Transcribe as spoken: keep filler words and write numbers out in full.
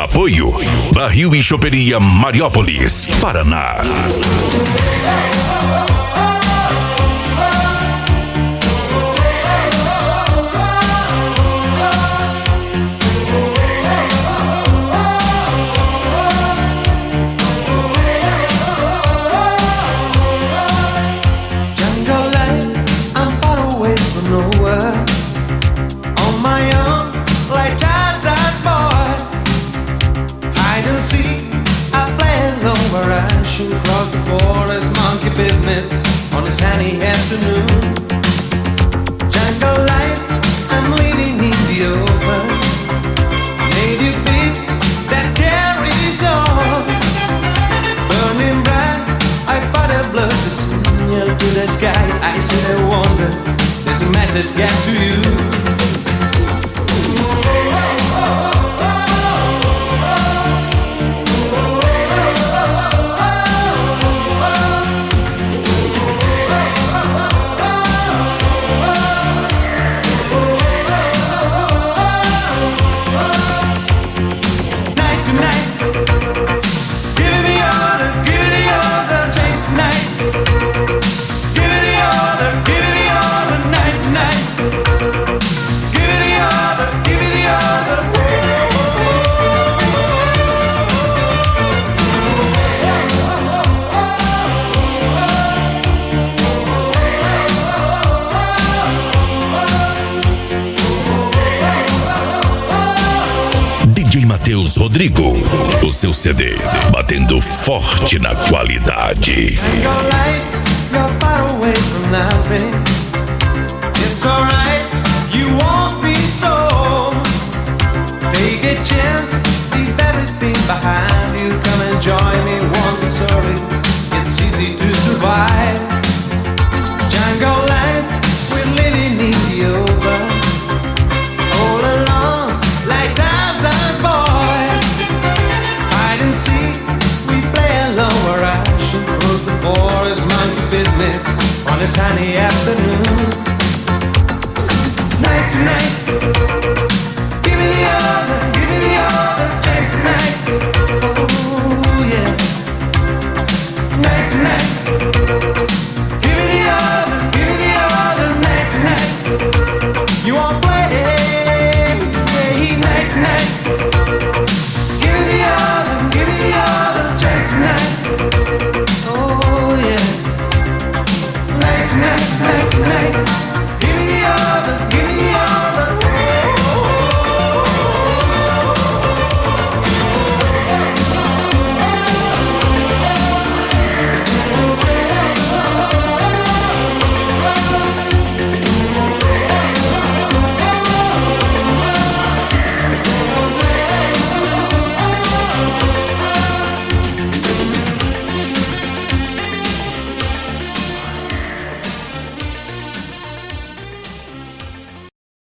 Apoio Barril e Choperia Mariópolis, Paraná. Across the forest, monkey business on a sunny afternoon. Jungle life, I'm living in the open. Native beat that carries on. Burning bright, I fought a blood to signal to the sky. I said I wonder, there's a message get to you. Matheus Rodrigo, o seu C D, batendo forte na qualidade. On a sunny afternoon.